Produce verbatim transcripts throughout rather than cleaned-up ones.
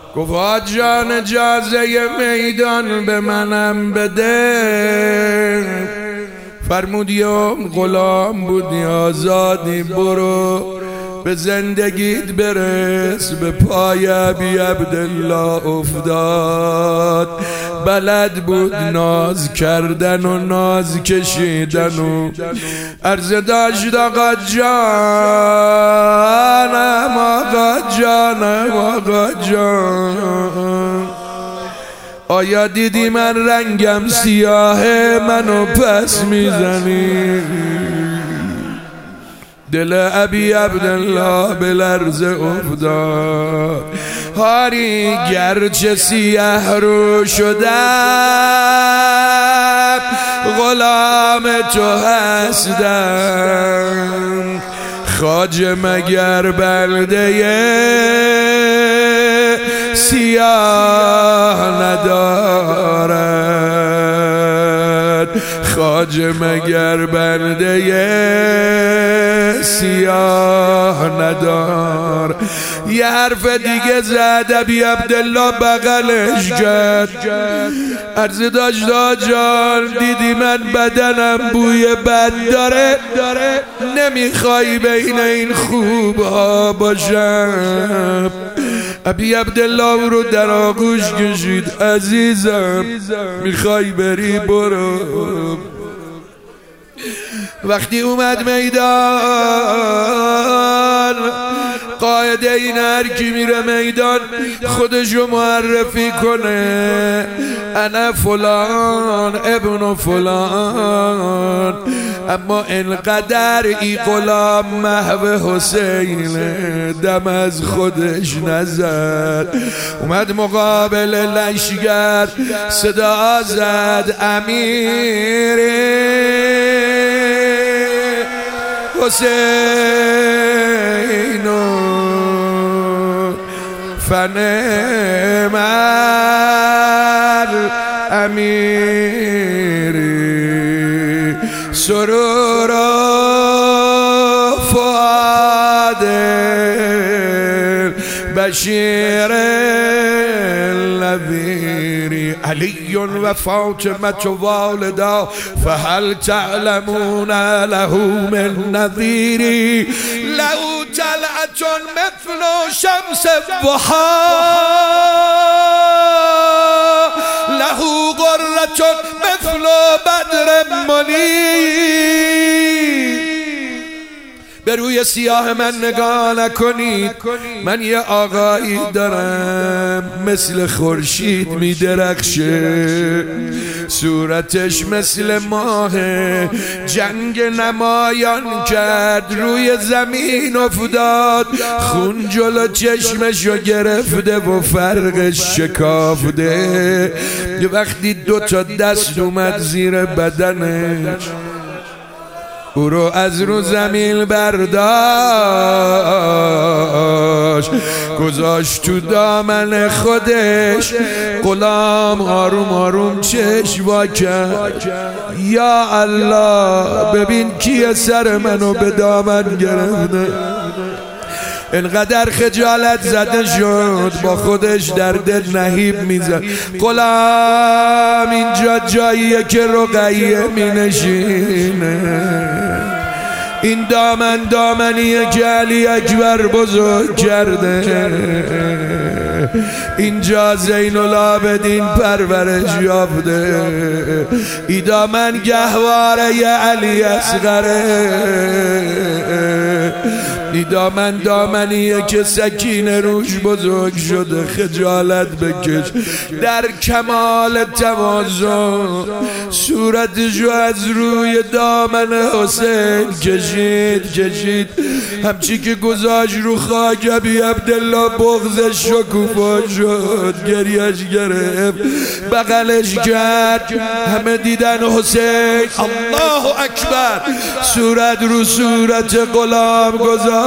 گفت جان اجازه میدان به منم بده. فرمودیم غلام بودی آزادی، برو به زندگیت برس. به پای ابی عبدالله افتاد، بلد بود ناز کردن و ناز کشیدن و عرض داشت آقا جانم آقا جانم آقا جان، آیا دیدی من رنگم سیاهه منو پس میزنی؟ دل ابی عبدالله به لرزه افتاد. هاری گرچه سیاه رو شدم غلام تو هستم، خواجه مگر بنده سیاه ندارد، خواجه مگر بنده سیاه ندار. یه حرف دیگه زد ابی عبدالله بغلش کرد، عرض داشت جان دیدی من بدنم بوی بد داره، نمیخوای بین این خوبها باشم؟ ابی عبدالله رو در آغوش کشید، عزیزم میخوای بری برو. وقتی اومد میدان، قائد این هر کی میره میدان خودشو معرفی کنه، انا فلان ابن فلان. اما انقدر ای غلام محو حسین دم از خودش نزد، اومد مقابل لشگر صدا زد امیری حسین فنعم امیری سرور فؤاد بشیر النذیر علی و فاطمه والدا فهل تعلمون له من نذیر له طلعة مثل شمس الضحى له غرة مثل بدر منیر. به روی سیاه من نگاه نکنید، من یه آقایی دارم مثل خورشید می درخشه، صورتش مثل ماه، جنگ نمایان کرد روی زمین افتاد، خون جلو چشمشو گرفته و فرقش شکافته. وقتی دو تا دست اومد زیر بدنش او رو از رو زمین برداشت گذاشت تو دامن خودش. غلام آروم آروم چشم وا کرد، یا الله ببین کیه سر منو به دامن گرفته. انقدر خجالت زده شد با خودش در دل نهیب میزد، غلام اینجا جاییه که رقیه می نشینه، این دامن دامنیه که علی اکبر بزرگ کرده، اینجا زین العابدین پرورش یافته، ای دامن گهواره علی اصغره، ای دامن دامنیه که سکینه روش بزرگ شده. خجالت بکش، در کمال تواضع صورتشو از روی دامن حسین کشید کشید همچی که گذاشت رو خاک ابی عبدالله بغضش شکوفا شد، گریش گرفت، بغلش کرد، همه دیدن حسین الله اکبر صورت رو صورت غلام گذاشت.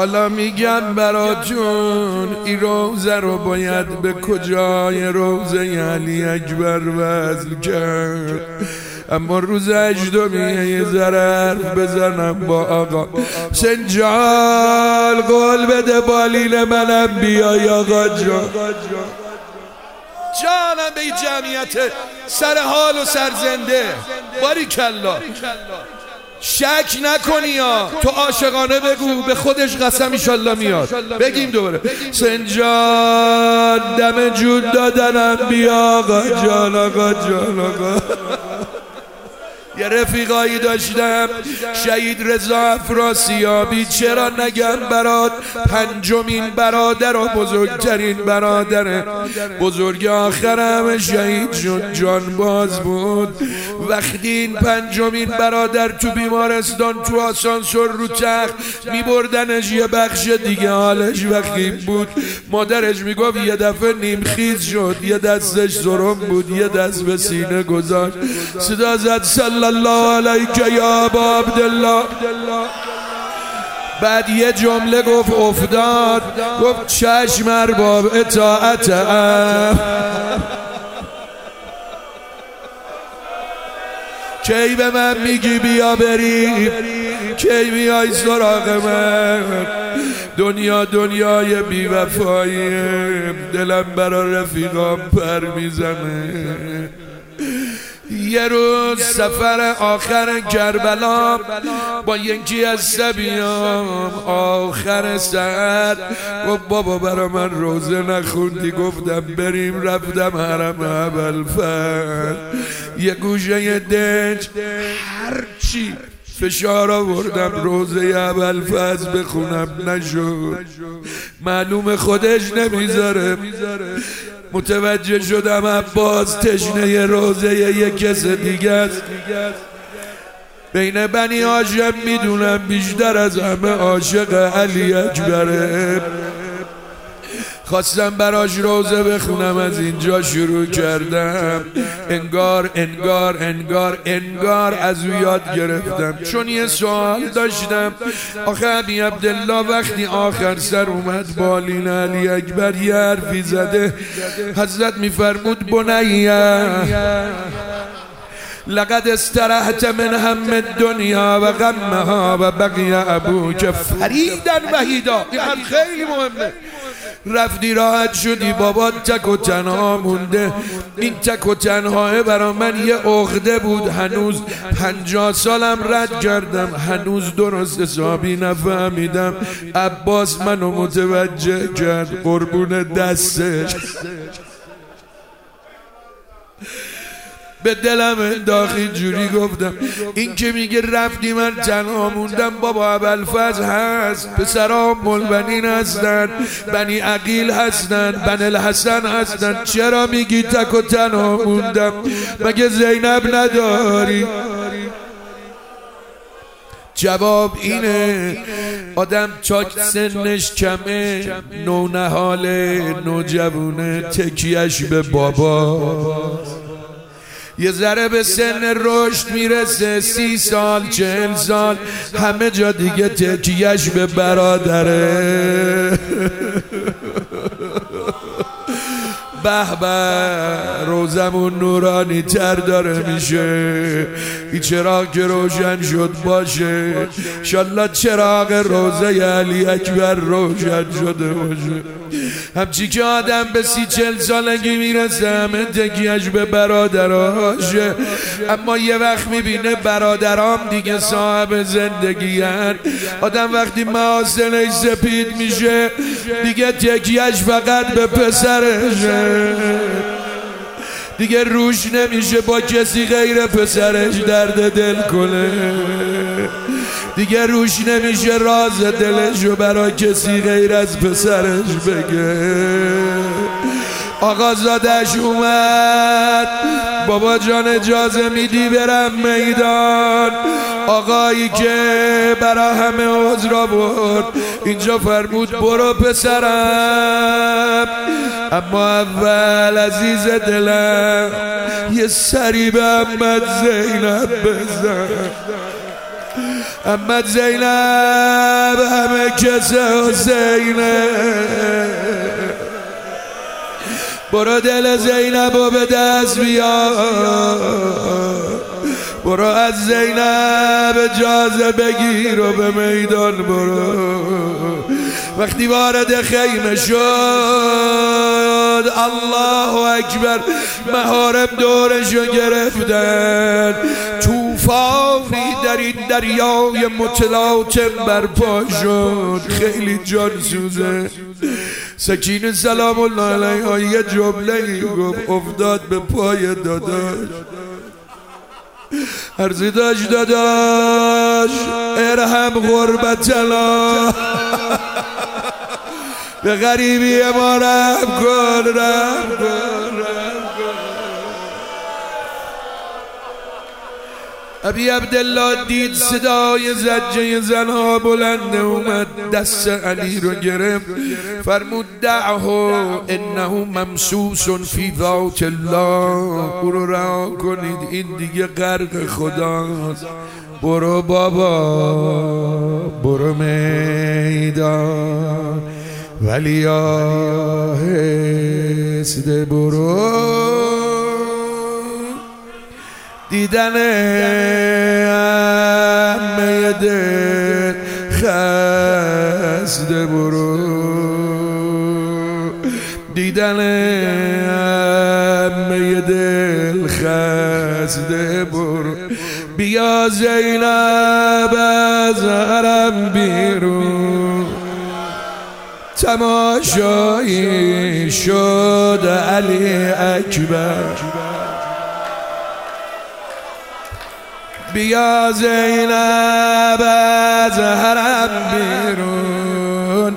حالا میگم براتون این روزه رو باید به کجای روزه علی اکبر وصل کرد. اما روز هشتمیه یه ذره بزنم با آقا سنجال، قول بده بالین منم بیای آقا جان. جانم به این جمعیت سر حال و سرزنده باریکلا. شک نکنی یا تو عاشقانه بگو، به خودش قسم ایشالله میاد. بگیم دوباره سنجان دم جود دادنم بیا آقا جان، آقا جان، آقا. یه رفیقایی داشتم شهید رضا افراسیابی، چرا نگم برات پنجمین برادر و بزرگترین برادر بزرگ آخرم شهید شد، جان باز بود. وقتی این پنجمین برادر تو بیمارستان تو آسانسور رو تخت میبردنش یه بخش دیگه حالش وخیم بود، مادرش میگفت یه دفعه نیمخیز شد، یه دستش زرم بود، یه دست به سینه گذاشت، صدا زد صلی الله علیک یا ابا عبدالله. بعد یه جمله گفت افتاد، گفت چشم ارباب اطاعتم. کی به من میگی بیا بریم، کی میای سراغ من؟ دنیا دنیای بی وفاییم، دلم برا رفیقام پر میزنه. یه روز سفر آخر کربلا با یکی از صبیام آخر سر گفت بابا برا من روزه نخوندی؟ گفتم بریم. رفتم حرم ابوالفضل، یه گوشه دنج هرچی فشار آوردم روزه ابوالفضل بخونم نشد، معلوم خودش نمیذاره. متوجه شدم عباس تشنه روزه یه کس دیگه است. بین بنی هاشم میدونم بیشتر از همه عاشق علی اکبره. خواستم براش روزه بخونم، از اینجا شروع کردم. انگار انگار انگار انگار از او یاد گرفتم، چون یه سوال داشتم. آخه ابی عبدالله وقتی آخر سر اومد بالین علی اکبر یه حرفی زده، حضرت میفرمود بنیه لقد استرحت من هم الدنیا و غمها و بقی ابوک فریدا وحیدا. این حرف خیلی مهمه. رفتی راحت شدی، بابا تک و تنها مونده. این تک و تنهاه برا من یه عقده بود. هنوز پنجاه سالم رد کردم، هنوز درست حسابی نفهمیدم. عباس منو متوجه کرد، قربون دستش به دلم انداخی جوری گفتم این که میگه رفتی من تنها موندم، بابا ابوالفضل هست، پسرام ملبنین هستن، بنی عقیل هستن، بن الحسن هستن، چرا میگی تک و تنها موندم؟ مگه زینب نداری؟ جواب اینه آدم چاک سنش کمه، نونهاله، نوجوونه، تکیهش به بابا. یه ذره به سن رشد میرسه، سی سال چهل سال، همه جا دیگه تکیهش به برادره. به به روزمون نورانی تر داره میشه. این چراغ که روشن شد باشه، انشالله چراغ روزه علی اکبر روشن شده باشه. همچی که آدم به سی چل سالگی میرسه همه تکیهش به برادراشه، اما یه وقت میبینه برادرام دیگه صاحب زندگی هن. آدم وقتی محاسنش سپید میشه دیگه تکیهش فقط به پسرشه، دیگه روش نمیشه با کسی غیر پسرش درد دل کنه، دیگه روش نمیشه راز دلشو برا کسی غیر از پسرش بگه. آقازادش اومد، بابا جان اجازه میدی برم میدان؟ آقایی که برا همه عذر آورد اینجا فرمود برو پسرم، اما اول عزیز دلم یه سری به احمد زینب بزن. احمد زینب همه کس حسینه، برو دل زینب و به دست بیار، برو از زینب اجازه بگیر و به میدان برو. وقتی وارد خیمه شد الله اکبر محارم دورشو گرفتن، طوفانی در این دریای متلاطم برپا شد. خیلی جان سوزه. سکینه سلام الله علیها یه جمله گفت افتاد به پای داداش، عرضی داشت داداش ارحم غربتنا، به غریبی ما رحم کن رحم کن رحم کن. ابی عبدالله دید صدای زجه زنها بلند اومد، دست علی رو گرفت فرمود دعه انه ممسوس فی ذات الله، برو رها کنید این دیگه غرق خداست. برو بابا برو میدان ولی آهسته برو، دیدن همه دل خسته برو، دیدن همه دل خسته برو. بیا زینب از حرم بیرون، تماشایی شد علی اکبر. بیا زینب از حرم بیرون،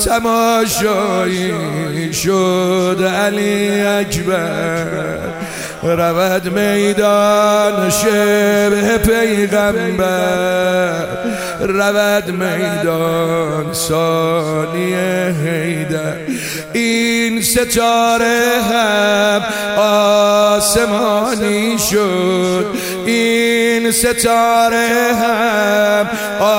تماشایی شد علی اکبر. رود میدان شبه پیغمبر، رود میدان ثانیه حیدر. این ستاره هم آسمانی شد، این ستاره هم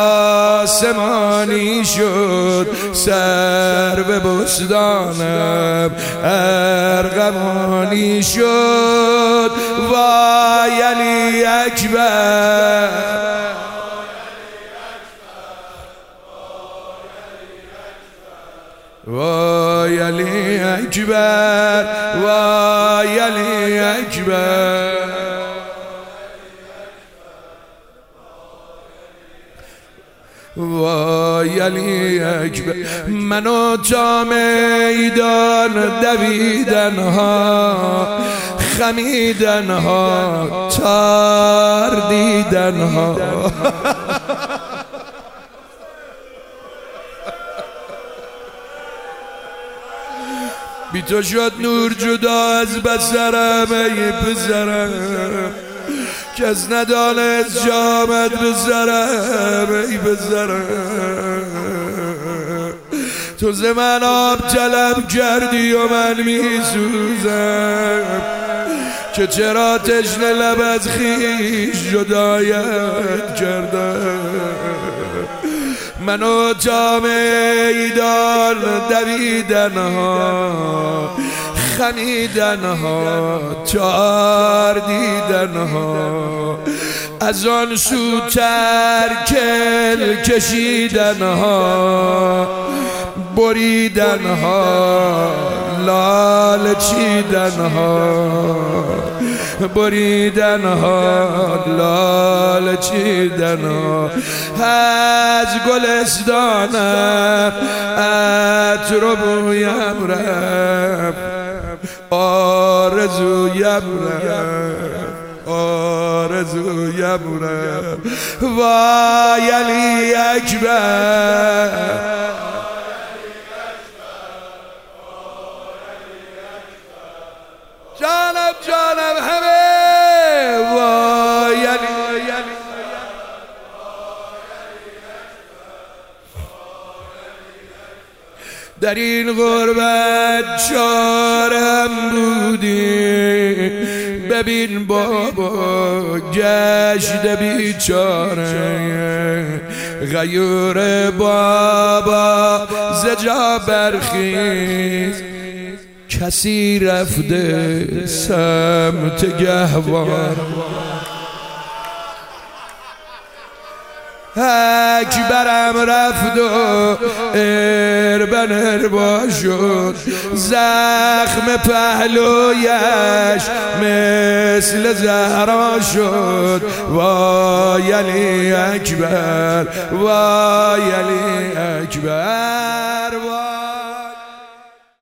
آسمانی شد. سر به بستانم ارغوانی شد. وای علی اکبر، وای علی اکبر، وای علی اکبر. وای علی اکبر. منو تا میدان دویدن ها، خمیدن ها، تار دیدن ها. بی تو شد نور جدا از بصرم ای پسرم، کس ندانست جامد بسرم ای پسرم. تو ز من آب طلب کردی و من می سوزم، که چرا تشنه لب از خویش جدایت کردم. منو تا میدان دویدن ها، خمیدن ها، تار دیدن ها. از آن سوتر کل کشیدن ها، بریدن ها، لال چیدن ها، بریدن ها، لال چیدن ها. از گلستانم عطر و بویم رفت، آرزویم رفت، آرزویم رفت. وای علی اکبر، جانم جانم همه. وای علی در این غربت چارم بودی، به ببین بابا گشت بیچاره غیور بابا زجا برخیز کسی رفته سمت گهوار اکبرم رفت و اربن اربا شد زخم پهلویش مثل زهرا شد وای علی اکبر وای علی اکبر وای